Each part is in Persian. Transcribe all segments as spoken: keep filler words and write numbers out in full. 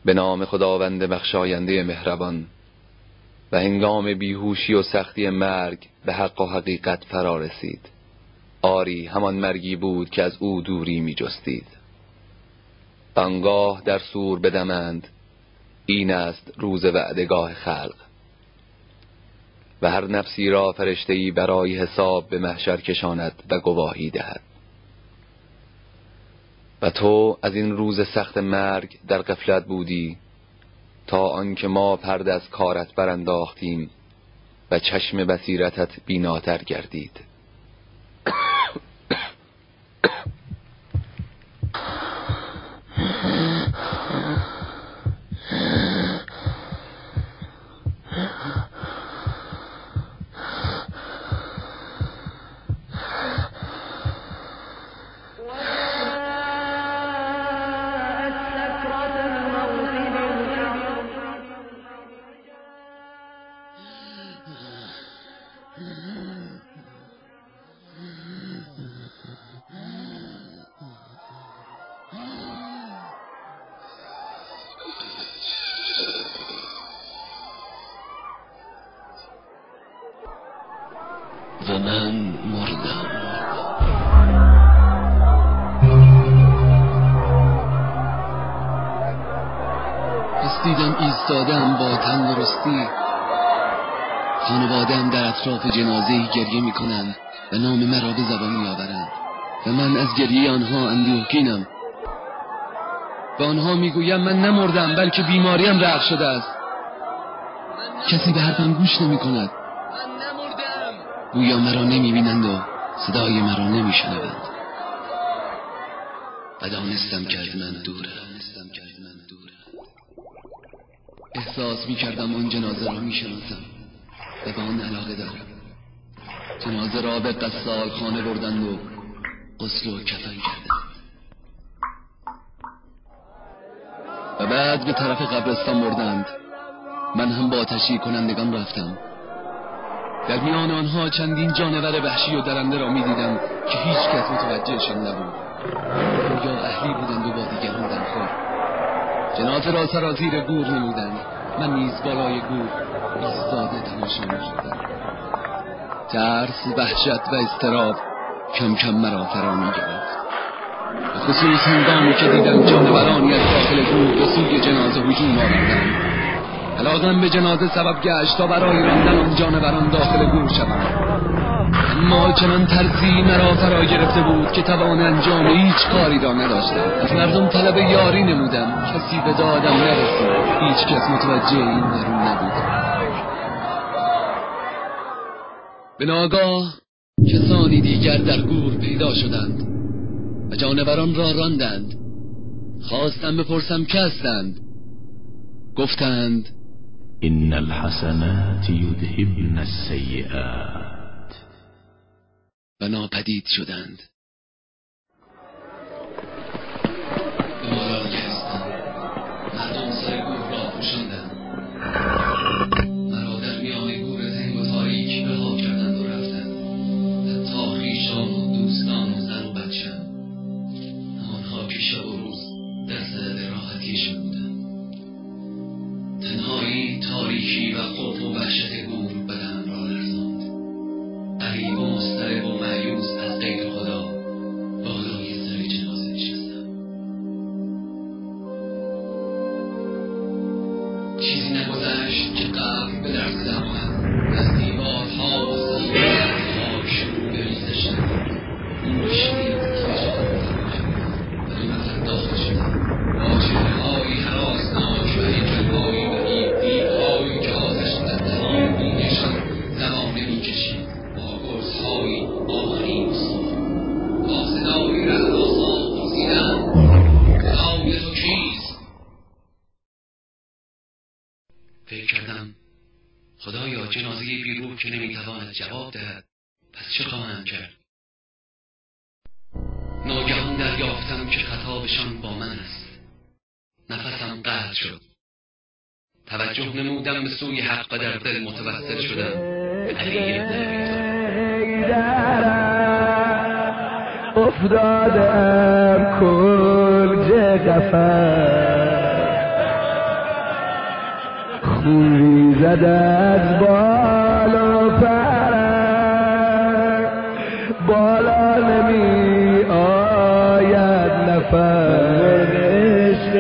به نام خداوند بخشاینده مهربان. و هنگام بیهوشی و سختی مرگ به حق و حقیقت فرا رسید. آری همان مرگی بود که از او دوری می جستید. آنگاه در صور بدمند، این است روز وعدگاه خلق. و هر نفسی را فرشته‌ای برای حساب به محشر کشاند و گواهی دهد. و تو از این روز سخت مرگ در غفلت بودی تا آنکه ما پرده از کارت برانداختیم و چشم بصیرتت بیناتر گردید. و من مردم. پس دیدم ایستادم با تندرستی، خانواده‌ام در اطراف جنازه‌ای گریه می‌کنند و نام مرا به زبان می‌آورند و من از گریه آنها اندوهگینم. به آنها میگویم من نمردم بلکه بیماریم رفع شده است. کسی به حرفم گوش نمی‌کند. گویا مرا نمی‌بینند و صدای مرا نمی‌شنوند. و دانستم که از من دوره. احساس می‌کردم آن جنازه را می‌شناسم و به آن علاقه دارم. جنازه را به غسال خانه بردند و غسل و کفن کردند و بعد به طرف قبرستان بردند. من هم با تشییع کنندگان رفتم. در میان آنها چندین جانور وحشی و درنده را می دیدم که هیچ کس متوجهشان نبود. یا اهلی بودند و با دیگران دمخور. جنازه را سرازیر گور نمودند. من نیز بالای گور ایستاده تماشا می‌کردم. ترس، وحشت و اضطراب کم کم مرا فرا می‌گرفت. به خصوص هنگامی که دیدم جانورانی از داخل گور به سوی جنازه هجوم آوردند. علاقم به جنازه سبب گشت تا برای راندن آن جانوران داخل گور شوم. اما چنان ترسی مرا فرا گرفته بود که توان انجام هیچ کاری را نداشتم. از مردم طلب یاری نمودم، کسی به دادم نرسید. هیچ کس متوجه این درون نبود. به ناگاه کسانی دیگر در گور پیدا شدند و جانوران را راندند. خواستم بپرسم که هستند. گفتند ان الحسنات یذهبن السیئات و ناپدید شدند. به ما را گرفتند. مردم سر گور را پوشاندند. مرا در میان گور تنگ و تاریک رها کردند و رفتند. حتی خویشان و دوستان و زن و بچه‌ام، همانها که شب و روز در صدد راحتیشان بودند. تنهایی، تاریکی و خوف و وحشت گور بدنم را لرزاند. غریب و مضطرب و مایوس از غیر خدا بالای سر جنازه نشستم. چیزی نگذشت که قلب به لرزه آمد. از دیوارها و سقف خاک شروع به ریزش نمود. نور شدید خیشان و دو نفر داخل شدند با چهره‌هایی هراسناک و هیکل‌هایی مهیب، دیوهایی که آتش در دهان بینیشان زمانه می‌کشید، با گرزهایی آهنین و صاف، با صدایی رعدآسا پرسیدند خدای تو کیست؟ فکر کردم خدایا جنازه بی روح که نمی‌تواند جواب دهد، پس چه خواهند کرد؟ ناگهان دریافتم که خطابشان با من است. نفسم قطع شد. توجه نمودم به سوی حق و در دل متوسل شدم به علی ابن ابی طالب. افتادم کلج قفس خون ریزد از بالا پرم، بالا نمی آید نفر عشق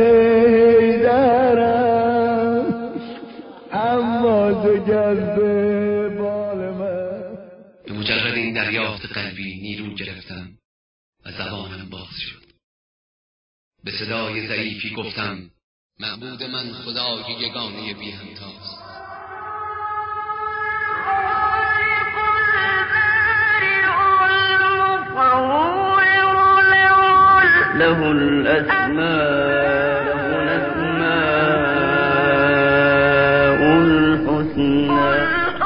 دارم، اما جذب بال من. به مجرد این دریافت قلبی نیرو گرفتم و زبانم باز شد. به صدای ضعیفی گفتم معبود من خدای یگانه بی همتاست. له الأسماء الحسنى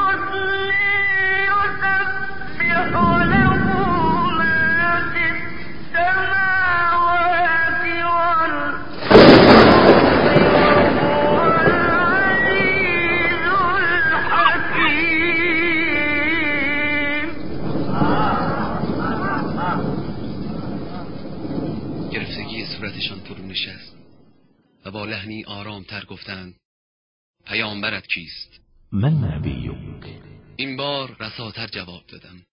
گرفتگی صورتشان فرو نشست و با لحنی آرامتر گفتند پیامبرت کیست؟ من نبیک؟ این بار رساتر جواب دادم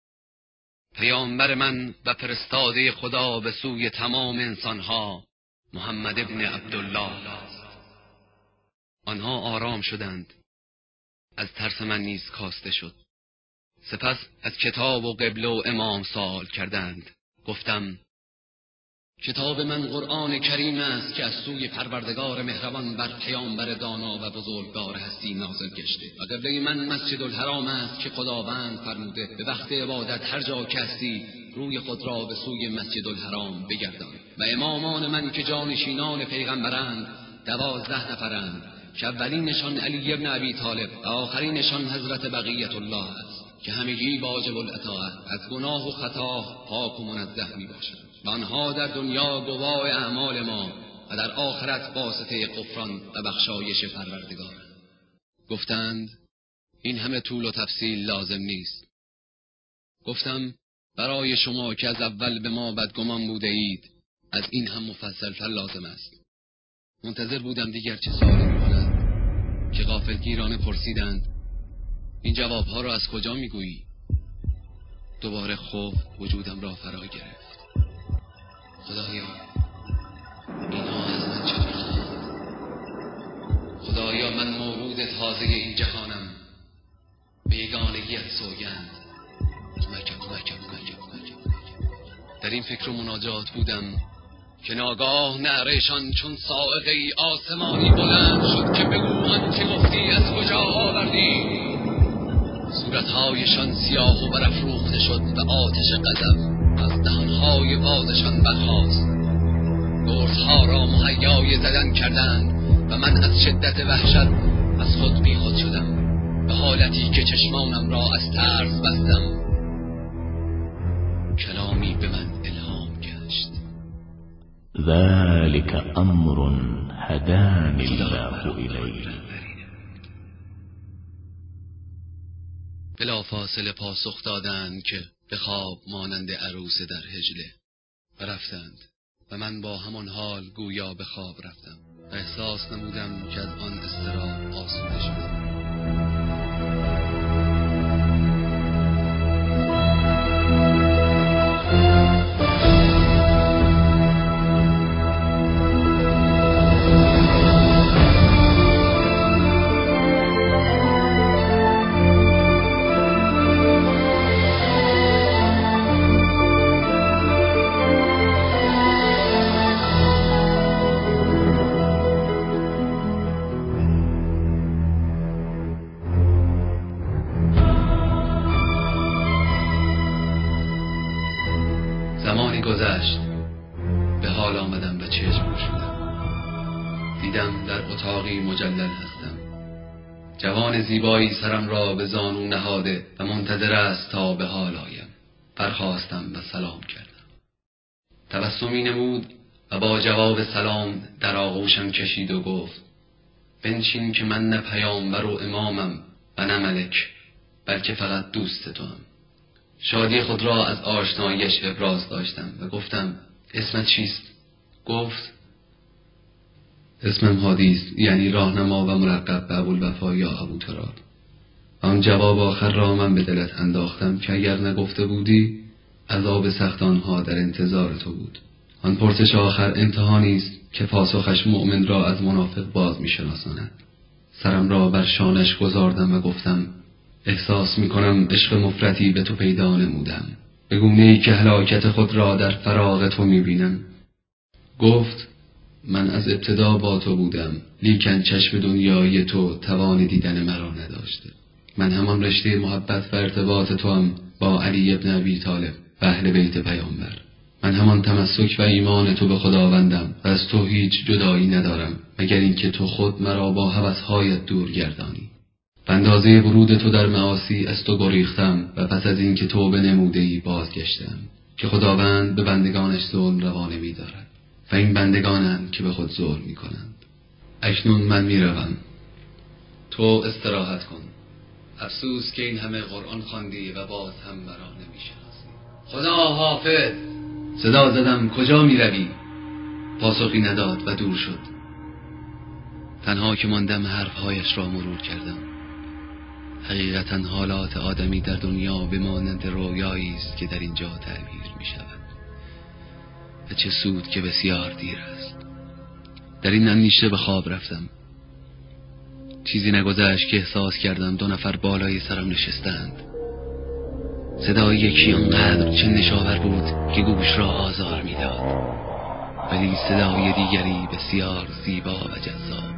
پیامبر من و فرستاده خدا به سوی تمام انسانها محمد ابن عبدالله است. آنها آرام شدند، از ترس من نیز کاسته شد. سپس از کتاب و قبله و امام سوال کردند. گفتم کتاب من قرآن کریم است که از سوی پروردگار مهربان بر پیامبر دانا و بزرگوار هستی نازل گشته و قبله من مسجد الحرام است که خداوند فرموده به وقت عبادت هر جا که هستی روی خود را به سوی مسجد الحرام بگردان و امامان من که جانشینان پیغمبرند دوازده نفرند که اولینشان علی ابن ابی طالب و آخرینشان حضرت بقیت الله است که همگی واجب الاطاعت از گناه و خطا پاک و منزه می باشند و آنها در دنیا گواه اعمال ما و در آخرت واسطه غفران و بخشایش پروردگار. گفتند این همه طول و تفصیل لازم نیست. گفتم برای شما که از اول به ما بدگمان بوده اید از این هم مفصل‌تر لازم است. منتظر بودم دیگر چه سوالی می‌کنند که غافلگیرانه پرسیدند این جوابها را از کجا می‌گویی؟ دوباره خوف وجودم را فرا گرفت. خدایا اینها از من چه می‌خواهند؟ خدایا من مولود تازه این جهانم، به یگانگی‌ات سوگند. کمکم کمکم کمکم کمکم. در این فکر و مناجات بودم که ناگاه نعرهشان چون صاعقه آسمانی بلند شد که بگو آنچه گفتی از کجا آوردی. صورتهایشان سیاه و برافروخته شد و آتش غضب از دهانهای بازشان برخاست. گرزها را مهیای زدن کردند و من از شدت وحشت از خود بی خود شدم به حالتی که چشمانم را از ترس بستم. کلامی به من الهام گشت. ذلك امر هداني الله الیه. بلا فاصله پاسخ دادند که به خواب مانند عروس در حجله و رفتند و من با همان حال گویا به خواب رفتم و احساس نمودم که از آن اضطراب آسوده شدم. زمانی گذشت، به حال آمدم و چشم شدم. دیدم در اتاقی مجلل هستم. جوان زیبایی سرم را به زانو نهاده و منتظر است تا به حال آیم. برخاستم و سلام کردم. تبسمی نمود و با جواب سلام در آغوشم کشید و گفت بنشین که من نه پیامبر و امامم و نه ملک، بلکه فقط دوست توام. شادی خود را از آشنایش ابراز داشتم و گفتم اسمت چیست؟ گفت اسمم هادی است، یعنی راهنما و مرقب به ابوالوفا یا ابو تراب. آن جواب آخر را من به دلت انداختم که اگر نگفته بودی عذاب سخت آنها در انتظار تو بود. آن پرسش آخر امتحانی است که پاسخش مؤمن را از منافق باز می شناساند. سرم را بر شانش گذاردم و گفتم احساس می کنم عشق مفرطی به تو پیدا نمودم، به گونه‌ای که هلاکت خود را در فراق تو می بینم. گفت من از ابتدا با تو بودم، لیکن چشم دنیای تو توان دیدن مرا نداشته. من همان رشته محبت و ارتباط تو هم با علی ابن ابی طالب و اهل بیت پیامبر. من همان تمسک و ایمان تو به خداوندم و از تو هیچ جدایی ندارم مگر اینکه تو خود مرا با هوس‌هایت دور گردانی. به اندازه ورود تو در معاصی از تو گریختم و پس از اینکه توبه نموده‌ای بازگشتم که خداوند به بندگانش ظلم روا نمی‌دارد و این بندگانند که به خود ظلم می‌کنند. اکنون من می‌روم، تو استراحت کن. افسوس که این همه قرآن خواندی و باز هم مرا نمی‌شناسی. خدا حافظ. صدا زدم کجا می‌روی؟ پاسخی نداد و دور شد. تنها که ماندم حرفهایش را مرور کردم. حقیقتا حالات آدمی در دنیا به مانند رویایی است که در اینجا تعبیر می شود و چه سود که بسیار دیر است. در این اندیشه به خواب رفتم. چیزی نگذشت که احساس کردم دو نفر بالای سرم نشستند. صدای یکی آنقدر چندش‌آور بود که گوش را آزار می‌داد، ولی صدای دیگری بسیار زیبا و جذاب.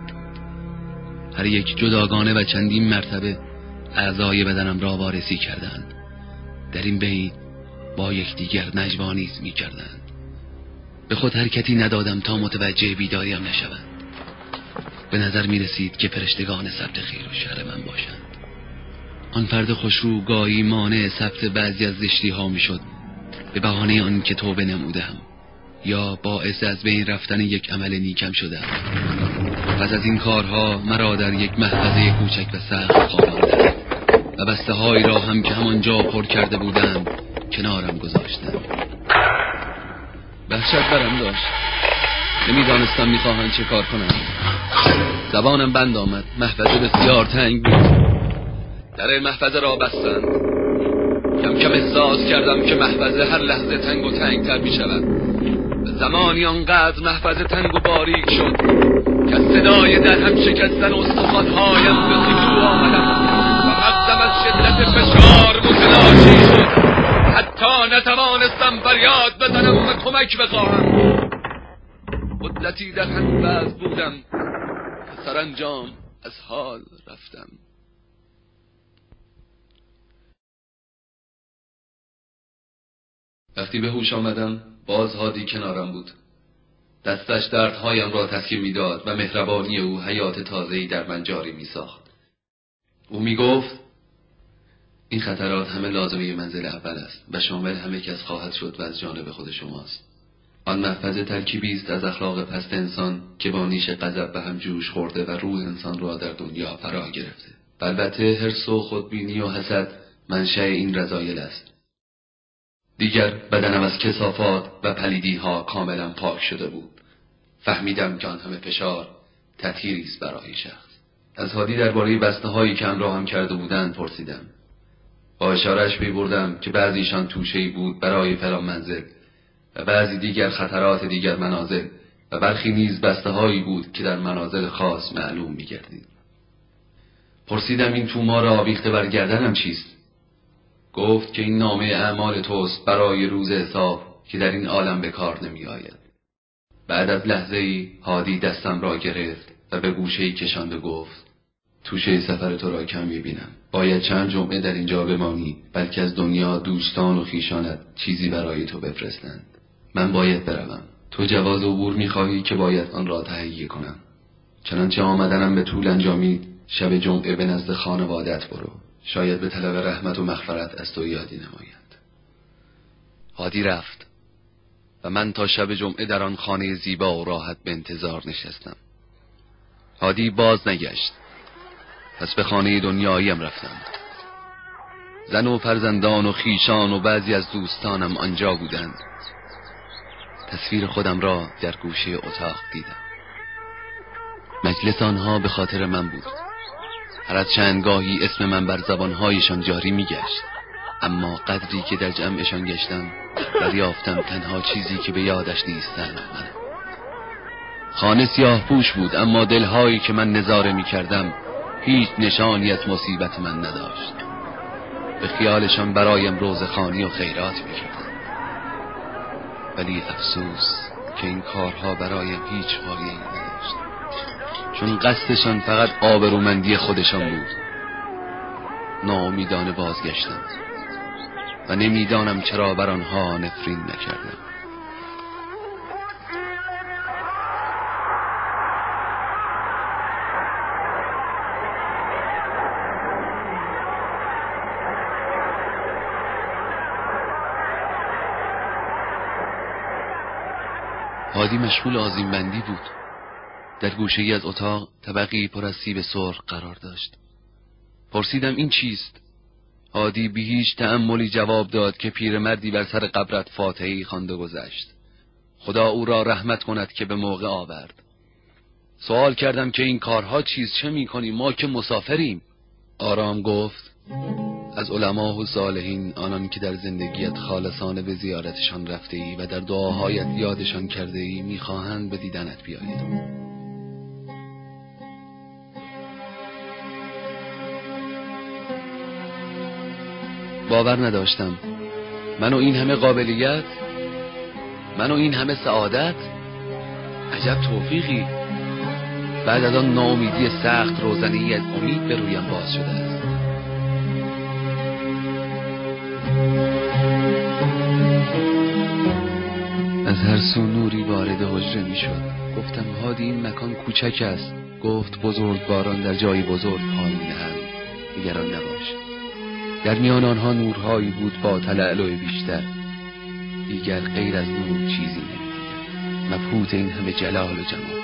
هر یک جداگانه و چندین مرتبه اعضای بدنم را وارسی کردند. در این بین با یکدیگر نجوانیز می‌کردند. به خود حرکتی ندادم تا متوجه بیداریم نشوند. به نظر می‌رسید که فرشتگان ثبت خیر و شر من باشند. آن فرد خوشرو گاهی مانع ثبت بعضی از زشتی ها می شد به بهانه آن که توبه نمودم یا باعث از بین رفتن یک عمل نیکم شدم. پس از این کارها مرا در یک محفظه کوچک و سخت خواباندند و بسته هایی را هم که همانجا پر کرده بودند کنارم گذاشتند. وحشت برم داشت، نمیدانستم میخواهند چه کار کنم. زبانم بند آمد. محفظه بسیار تنگ بود. در محفظه را بستند. کم کم احساس کردم که محفظه هر لحظه تنگ و تنگ تر می شود. زمانی آنقدر محفظه تنگ و باریک شد که صدای در هم شکستن استخوان‌هایم به سطوح آمدم و مغزم از شدت فشار متلاشی شد. حتی نتوانستم فریاد بزنم و کمک بخواهم. مدتی در همین وضع بودم که سرانجام از حال رفتم. وقتی به هوش آمدم باز هادی کنارم بود. دستش دردهایم را تسکین می‌داد و مهربانی او حیات تازه‌ای در من جاری می‌ساخت. او می‌گفت این خطرات همه لازمه منزل اول است و شامل همه کس خواهد شد و از جانب خود شماست. آن محفظه ترکیبی است از اخلاق پست انسان که با نیش غضب به هم جوش خورده و روح انسان را در دنیا فرا گرفته. البته حرص و خودبینی و حسد منشأ این رذایل است. دیگر بدنم از کثافات و پلیدی ها کاملا پاک شده بود. فهمیدم که آن همه فشار تطهیری است برای شخص. از هادی درباره بسته هایی که همراهم کرده بودند پرسیدم. با اشارهش می بردم که بعضیشان توشه‌ای بود برای فلان منزل و بعضی دیگر خطرات دیگر منازل و برخی نیز بسته هایی بود که در منازل خاص معلوم می گردید. پرسیدم این تومار آویخته بر گردنم چیست؟ گفت که این نامه اعمال توست برای روز حساب که در این عالم به کار نمی آید. بعد از لحظه‌ای هادی دستم را گرفت و به گوشه‌ای کشاند و گفت توشه سفر تو را کم می بینم. باید چند جمعه در اینجا بمانی، بلکه از دنیا دوستان و خیشانت چیزی برای تو بفرستند. من باید بروم. تو جواز عبور می خواهی که باید آن را تهیه کنم. چنانچه آمدنم به طول انجامید شب جمعه به نزد خانوادت برو. شاید به طلب رحمت و مغفرت از تو یادی نماید. هادی رفت و من تا شب جمعه در آن خانه زیبا و راحت به انتظار نشستم. هادی باز نگشت. پس به خانه دنیاییم رفتم. زن و فرزندان و خیشان و بعضی از دوستانم آنجا بودند. تصویر خودم را در گوشه اتاق دیدم. مجلس آنها به خاطر من بود. هر از چندگاهی اسم من بر زبانهایشان جاری میگشت، اما قدری که در جمعشان گشتم دریافتم تنها چیزی که به یادش نیستم منم. خانه سیاه پوش بود، اما دلهایی که من نظاره می کردم هیچ نشانی از مصیبت من نداشت. به خیالشان برایم روزخوانی و خیرات می کردم، ولی افسوس که این کارها برایم هیچ فایده‌ای نداشت، چون قصدشان فقط آبرومندی خودشان بود. ناامیدانه بازگشتم و نمیدانم چرا بر آنها نفرین نکردم. هادی مشغول آذین بندی بود. در گوشه ای از اتاق طبقی پر از سیب سرخ قرار داشت. پرسیدم این چیست؟ هادی بی هیچ تأملی جواب داد که پیرمردی بر سر قبرت فاتحه‌ای خوانده گذشت. خدا او را رحمت کند که به موقع آورد. سوال کردم که این کارها چیست، چه میکنی؟ ما که مسافریم. آرام گفت از علما و صالحین، آنان که در زندگیت خالصانه به زیارتشان رفته ای و در دعاهایت یادشان کرده ای، میخواهند به دیدنت بیایند. باور نداشتم. من و این همه قابلیت، من و این همه سعادت، عجب توفیقی. بعد از آن ناامیدی سخت، روزنه‌ای از امید به رویم باز شده است. از هر سو نوری وارد حجره می شد. گفتم هادی این مکان کوچک است. گفت بزرگواران در جای بزرگ پای نهند، نگران نباش. در میان آنها نورهایی بود با تلألؤ بیشتر. دیگر غیر از نور چیزی نمی‌دیدم. مبهوت این همه جلال و جمال.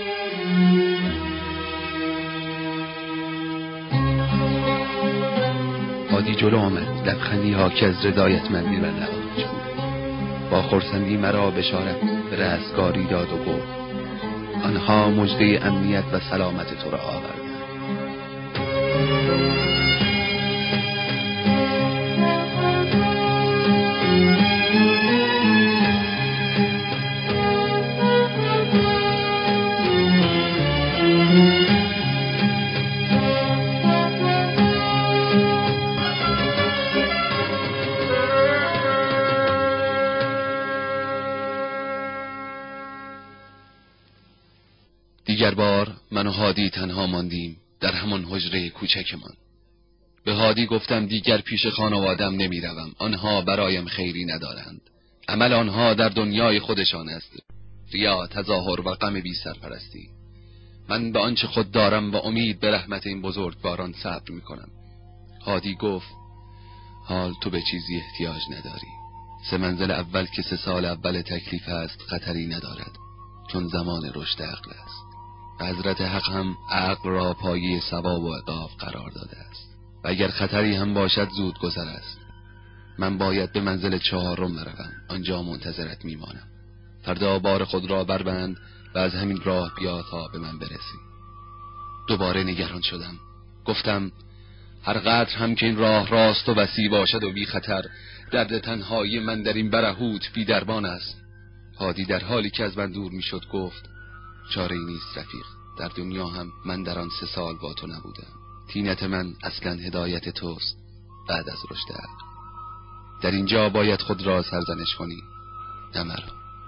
هادی جلو آمد، لبخندی حاکی از رضایتمندی بر لبانش بود. با خرسندی مرا بشارت به رستگاری داد و گفت آنها مژده امنیت و سلامت تو را آوردند. دیگر بار من و هادی تنها ماندیم در همان حجره کوچکمان. به هادی گفتم دیگر پیش خانوادم نمی روم. آنها برایم خیری ندارند. عمل آنها در دنیای خودشان است، ریا، تظاهر و غم بی سرپرستی. من به آنچه خود دارم و امید به رحمت این بزرگواران صبر می کنم. هادی گفت حال تو به چیزی احتیاج نداری. سه منزل اول که سه سال اول تکلیف است خطری ندارد، چون زمان رشد عقل است. حضرت حق هم عقل را پایه ثواب و عقاب قرار داده است و اگر خطری هم باشد زود گذر است. من باید به منزل چهارم بروم، آنجا منتظرت میمانم. فردا بار خود را بربند و از همین راه بیا تا به من برسی. دوباره نگران شدم. گفتم هر قدر هم که این راه راست و وسیع باشد و بی خطر، درد تنهایی من در این برهوت بی درمان است. هادی در حالی که از من دور میشد گفت چاره ای نیست رفیق، در دنیا هم من در آن سه سال با تو نبودم. تینت من اصلا هدایت توست بعد از رشد عقل. در اینجا باید خود را سرزنش کنی، نه مرا.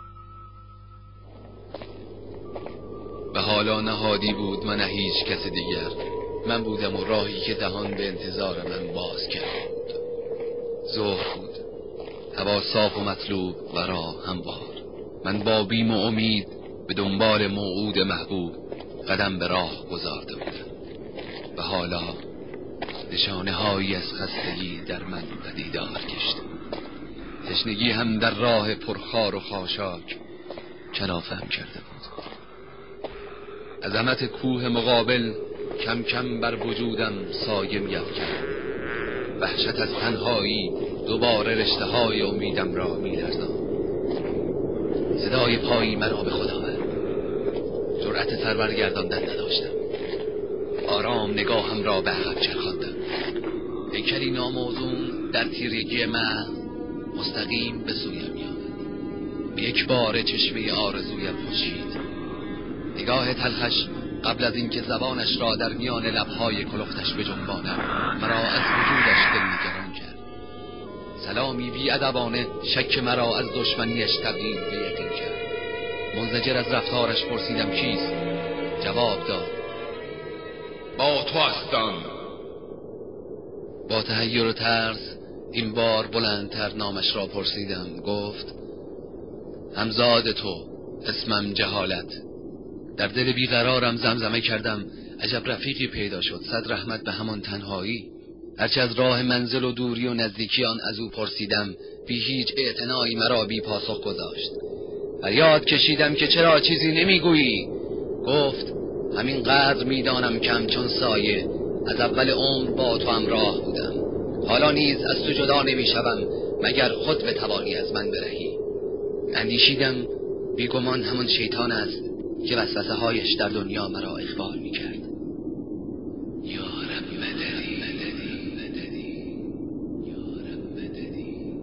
و حالا نه هادی بود و نه هیچ کس دیگر. من بودم و راهی که دهان به انتظار من باز کرده بود. ظهر بود، هوا صاف و مطلوب و راه هموار. من با بیم و امید به دنبال موعود محبوب قدم به راه گذارده بودم و حالا نشانه هایی از خستگی در من پدیدار گشت. تشنگی هم در راه پرخار و خاشاک کلافه‌ام کرده بود. عظمت کوه مقابل کم کم بر وجودم سایه می‌افکند. وحشت از تنهایی دوباره رشته های امیدم را می‌لرزاند. صدای پایی مرا به خود آورد. جرأت سر برگرداندن نداشتم. آرام نگاهم را به عقب چرخاندم. هیکلی ناموزون در تیرگی محض مستقیم به سویم می‌آمد. یک بار چشمه آرزویم خورشید. نگاه تلخش قبل از اینکه زبانش را در میان لب‌های کلفتش بجنباند مرا از وجودش دلنگران کرد. سلامی بی‌ادبانه شک مرا از دشمنیش تبدیل به یقین کرد. منزجر از رفتارش پرسیدم کیست؟ جواب داد با تو هستم. با تحیر و ترس این بار بلندتر نامش را پرسیدم. گفت همزاد تو، اسمم جهالت. در دل بیقرارم زمزمه کردم عجب رفیقی پیدا شد، صد رحمت به همان تنهایی. هرچه از راه منزل و دوری و نزدیکی آن از او پرسیدم بی هیچ اعتنایی مرا بی پاسخ گذاشت. فریاد کشیدم که چرا چیزی نمیگویی؟ گفت همین قدر میدانم که همچون سایه از اول عمر با تو همراه بودم. حالا نیز از تو جدا نمیشوم مگر خود بتوانی از من برهی. اندیشیدم بیگمان همان شیطان است که وسوسه هایش در دنیا مرا اغفال میکرد. یا رب مددی مددی مددی یا رب مددی.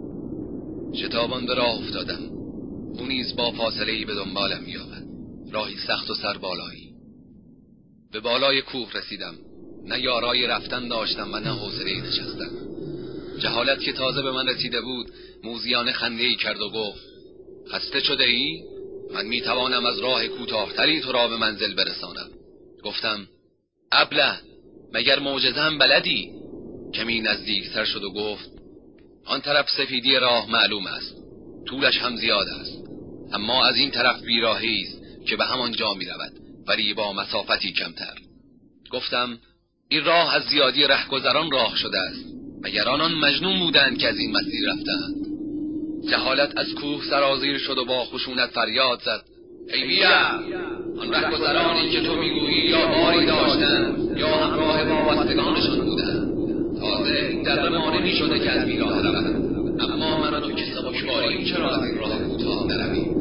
شتابان به راه افتادم. او نیز با فاصله ای به دنبالم میآمد. راهی سخت و سربالایی. به بالای کوه رسیدم. نه یارای رفتن داشتم و نه حوصله نشستن. جهالت که تازه به من رسیده بود موذیانه خنده‌ای کرد و گفت خسته شده ای؟ من میتوانم از راه کوتاه‌تری تو را به منزل برسانم. گفتم ابله، مگر معجزه‌ام بلدی؟ کمی نزدیکتر شد و گفت آن طرف سفیدی راه معلوم است، طولش هم زیاد است، اما از این طرف بیراهی است که به همان جا می رود ولی با مسافتی کمتر. گفتم این راه از زیادی رهگذران راه شده است، مگر آنان مجنون بودند که از این مسیر رفتند؟ جهالت از کوه سرازیر شد و با خشونت فریاد زد ای بیا، آن رهگذرانی که تو میگویی یا باری داشتند یا همراه وابستگانشان بودند. تازه این در ما نمی شده که از بیراه روند، اما من و تو که سبکباریم چرا از این راه کوتاه نرویم؟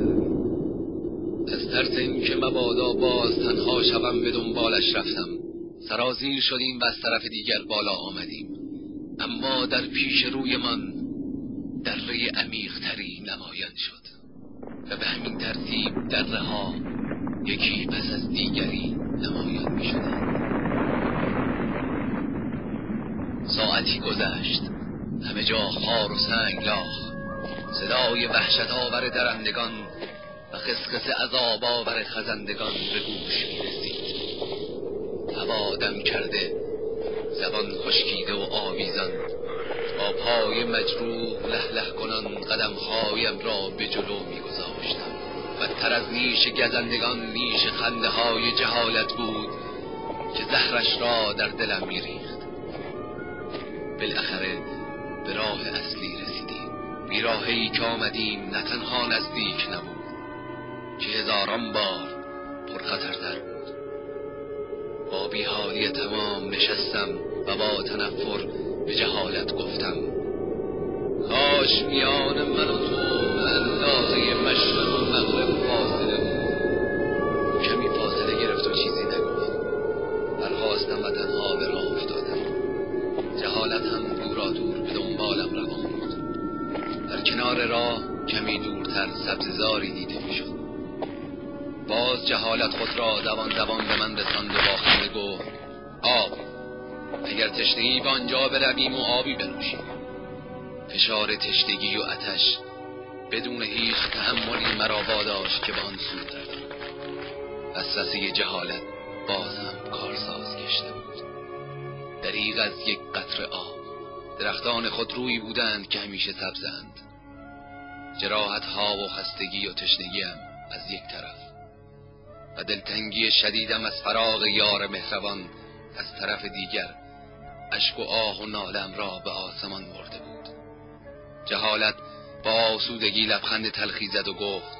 از ترس این که مبادا باز تنها شوم به دنبالش رفتم. سرازیر شدیم و از طرف دیگر بالا آمدیم، اما در پیش روی من دره عمیق‌تری نمایان شد و به همین ترتیب دره ها یکی پس از دیگری نمایان می شدند. ساعتی گذشت، همه جا خار و سنگ لاخ. صدای وحشت آور درندگان و خسخس عذاب آور خزندگان به گوش می رسید. هوا دم کرده، زبان خشکیده و آویزان، با پای مجروح له له کنان قدمهایم را به جلو می گذاشتم. بدتر از نیش گزندگان نیش خنده های جهالت بود که زهرش را در دلم می ریخت. بالاخره به راه اصلی رسیدیم. بیراهی که آمدیم نه تنها نزدیک نبود که هزاران بار پرخطرتر بود. با بیحالی تمام نشستم و با تنفر به جهالت گفتم کاش میان من و تو اندازه مشرق و مغرب فاصله بود. کمی فاصله گرفت و چیزی نگفت. برخاستم و تنها به راه افتادم. جهالت هم دورا دور به دنبالم روان بود. در کنار راه کمی دورتر سبززاری دیده می شد. باز جهالت خود را دوان دوان به من رساند و با خنده گفت آب، اگر تشنه‌ای به آنجا برویم و آبی بنوشیم. فشار تشنگی و آتش بدون هیچ تحملی مرا واداشت که به آن سو روم. وسوسه جهالت باز هم کارساز گشته بود. دریغ از یک قطره آب. درختان خود روی بودند که همیشه سبزند. جراحت ها و خستگی و تشنگیم از یک طرف و دلتنگی شدیدم از فراق یار مهربان از طرف دیگر اشک و آه و نالم را به آسمان برده بود. جهالت با آسودگی لبخند تلخی زد و گفت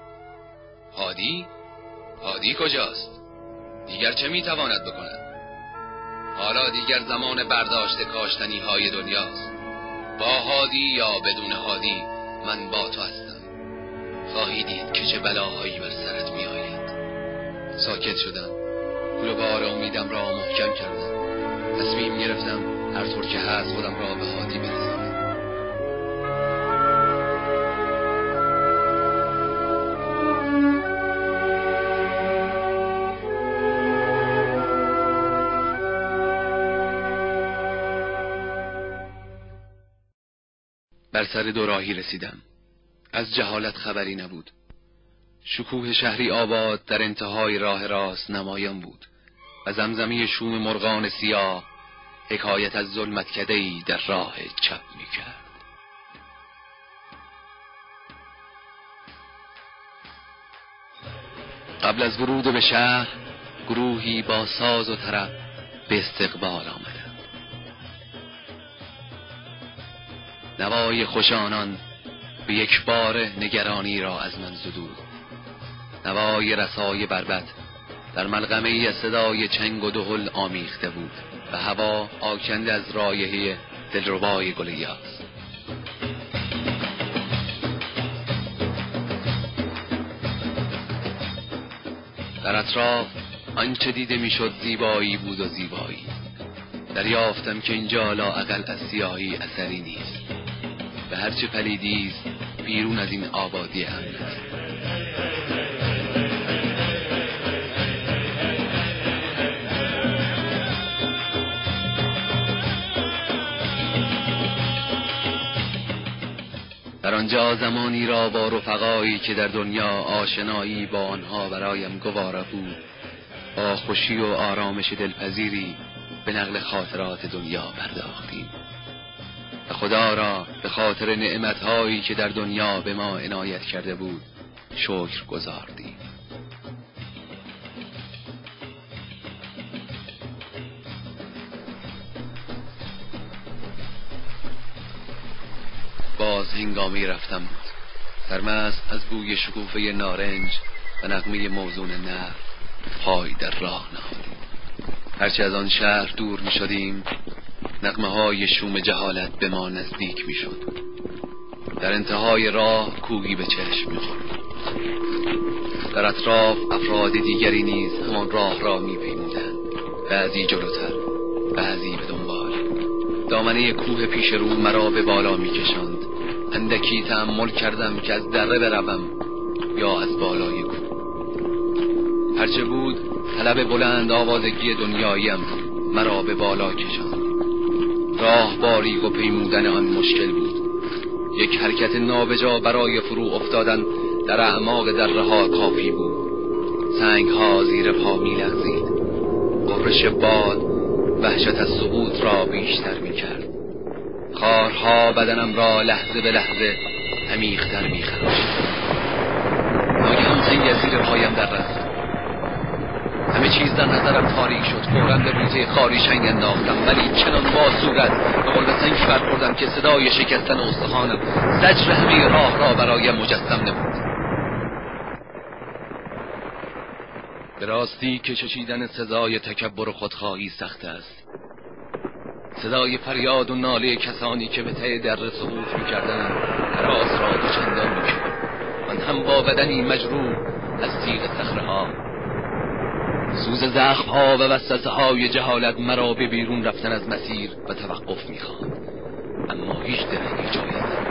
هادی؟ هادی کجاست؟ دیگر چه میتواند بکند؟ حالا دیگر زمان برداشت کاشتنی های دنیاست. با هادی یا بدون هادی من با تو هستم. خواهی دید که چه بلاهایی بر سرت می آید. ساکت شدم. پول بار امیدم را محکم کردم. تصمیم گرفتم هر طور که هست خودم را به هادی برسانم. بر سر دوراهی رسیدم. از جهالت خبری نبود. شکوه شهری آباد در انتهای راه راست نمایان بود و زمزمه شوم مرغان سیاه حکایت از ظلمتکده‌ای در راه چپ می‌کرد. قبل از ورود به شهر گروهی با ساز و طرب به استقبال آمدند. نوای خوش آنان به یک بار نگرانی را از من زدود. نوای رسای بربط در ملغمه ای از صدای چنگ و دهل آمیخته بود و هوا آکنده از رایحه دلربای گل یاس. در اطراف آنچه دیده میشد زیبایی بود و زیبایی. دریافتم که اینجا لااقل از سیاهی اثری نیست و هرچه پلیدی است بیرون از این آبادی امن است. در آنجا زمانی را با رفقایی که در دنیا آشنایی با آنها برایم گوارا بود با خوشی و آرامش دلپذیری به نقل خاطرات دنیا پرداختیم و خدا را به خاطر نعمتهایی که در دنیا به ما عنایت کرده بود شکر گزاردیم. باز هنگامی رفتم بود. سرمست از بوی شکوفه نارنج و نغمه موزون نر پای در راه نهادیم. هرچه از آن شهر دور می شدیم نغمه های شوم جهالت به ما نزدیک می شد. در انتهای راه کوهی به چشم می خورد. در اطراف افراد دیگری نیز همان راه را می پیمودند. بعضی جلوتر، بعضی به دنبال. دامنه کوه پیش رو مرا به بالا می کشند. اندکی تأمل کردم که از دره بروم یا از بالای کوه. هرچه بود طلب بلند آوازگی دنیاییم مرا به بالا کشاند. راه باریک و پیمودن آن مشکل بود. یک حرکت نابجا برای فرو افتادن در اعماق دره ها کافی بود. سنگ ها زیر پا می لغزید. غرش باد وحشت از سقوط را بیشتر می کرد. خارها بدنم را لحظه به لحظه عمیق‌تر می خراشید. ناگهان سنگ زیر پایم در رفت. همه چیز در نظرم تاریک شد. فوراً به بوته خاری شنگ انداختم ولی چنان با صورت به قلب سنگی برخوردم که صدای شکستن استخوانم زجر همه راه را برایم مجسم نمود. به راستی که چشیدن سزای تکبر و خودخواهی سخت است. صدای فریاد و ناله کسانی که به ته دره سقوط می‌کردند هراس را دوچندان می‌کرد. من هم با بدنی مجروح از تیغ صخره‌ها. سوز زخم‌ها و وسوسه‌های جهالت مرا به بیرون رفتن از مسیر و توقف می‌خواند، اما هیچ درنگی جای نداشت.